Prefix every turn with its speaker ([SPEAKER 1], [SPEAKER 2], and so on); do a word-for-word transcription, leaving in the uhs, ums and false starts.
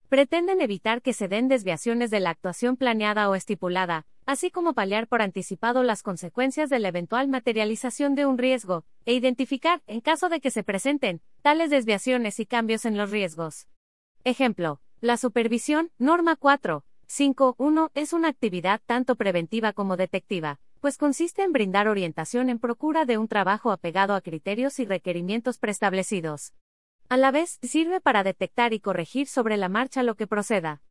[SPEAKER 1] Pretenden evitar que se den desviaciones de la actuación planeada o estipulada, así como paliar por anticipado las consecuencias de la eventual materialización de un riesgo, e identificar, en caso de que se presenten, tales desviaciones y cambios en los riesgos. Ejemplo, la supervisión, norma cuatro punto cinco punto uno, es una actividad tanto preventiva como detectiva, pues consiste en brindar orientación en procura de un trabajo apegado a criterios y requerimientos preestablecidos. A la vez, sirve para detectar y corregir sobre la marcha lo que proceda.